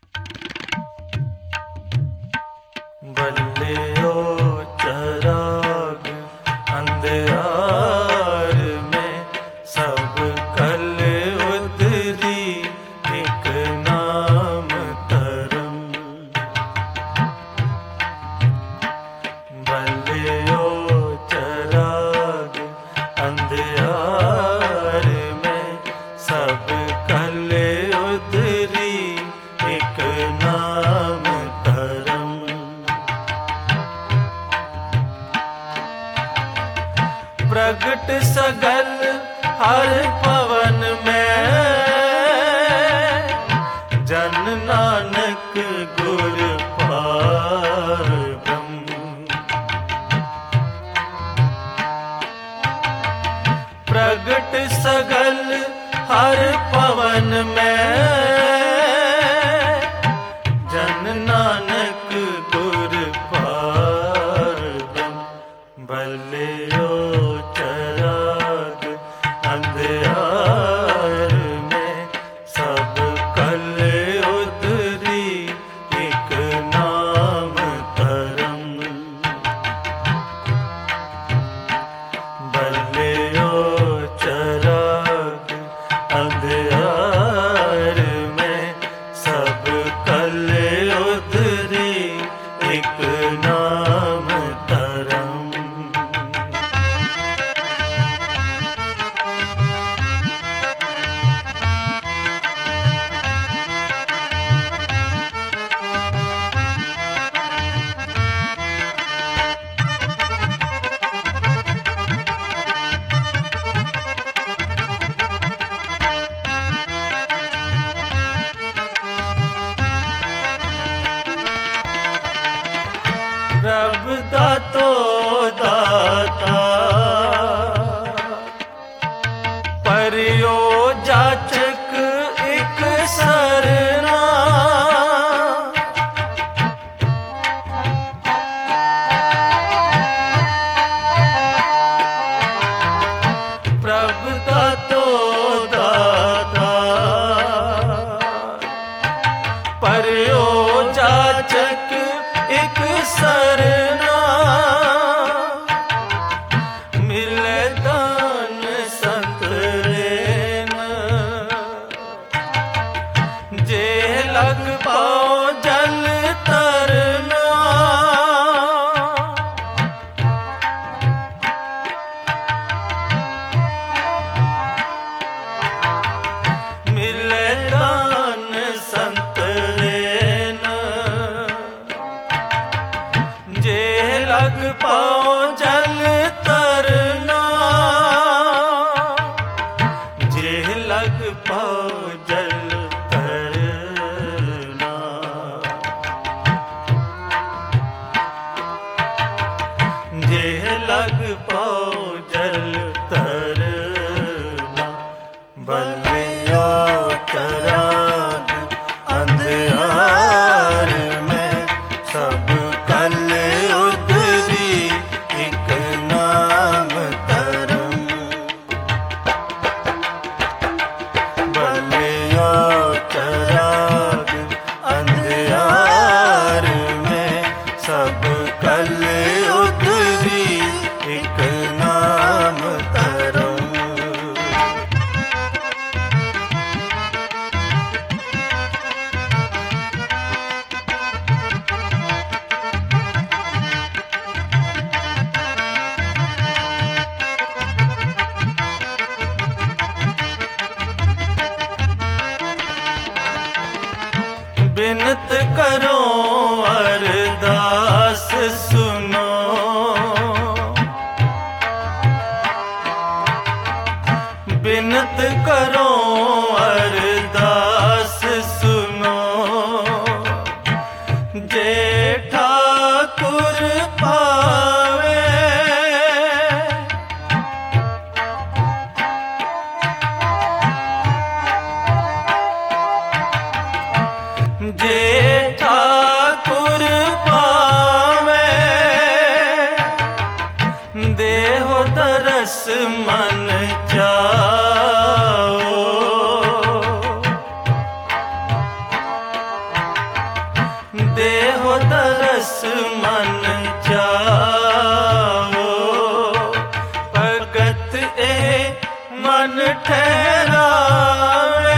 बल्लियो चराग अंधियार में सब कल उतरी एक नाम धर्म। बल्लियो चराग अंधियार में सब कल उतरी एक नाम धर्म। प्रगट सगल हर पवन में जन नानक गुर पार ब्रह्म। प्रगट सगल हर पवन में जन नानक गुर पार ब्रह्म। बल्लियो चराग अंधियार में सब कल उतरी एक नाम धर्म। बल्लियो चराग अंधियार में सब कल उतरी एक नाम धर्म। रब दातो दाता परियो जाचक एक सरना। प्रभ दातो दाता परियो जाचक एक सरना। मिले दान संत रेन जे लग पाओ जल तरना। मिले दान संत रेन जे लग पाओ जल तरना। जे लग पाओ जल तरना। जे लग पाओ जल तरना। बल्लियो चराग अंधियार में सब कल उतरी एक नाम धर्म। बल्लियो चराग अंधियार में सब कल उतरी एक नाम धर्म। बिनत करो अरदास सुनो। बिनत करो अरदास सुनो। जे ठाकुर पावे जे ठाकुर पावे देहो दरस मन जाओ। तरस मन जाओ, भगत ए मन ठहरावे।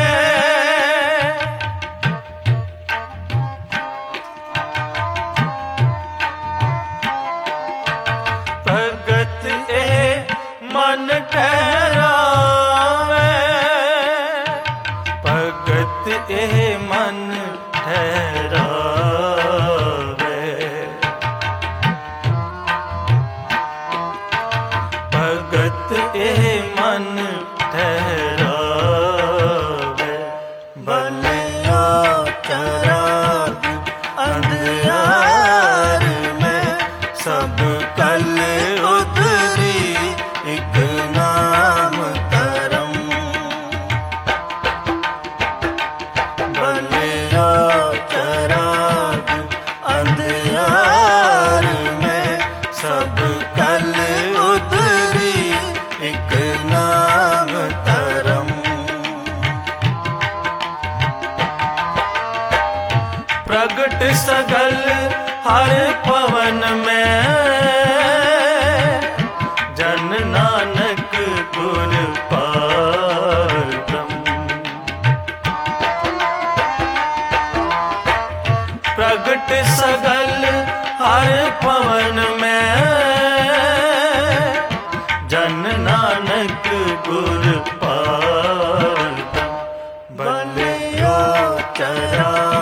भगत ए मन ठहरावे, भगत ए मन ठहरावे। भगत ए मन ठहरावे। भलिया चराग अंधियार में सब कल उतरी एक नाम धर्म। भलिया चराग अंधियार में सब कल उतरी एक नाम धर्म। प्रगट सगल हर पवन में जन नानक गुर पारब्रह्म। प्रगट सगल हर पवन में जन नानक गुर पारब्रह्म। भलियो चरा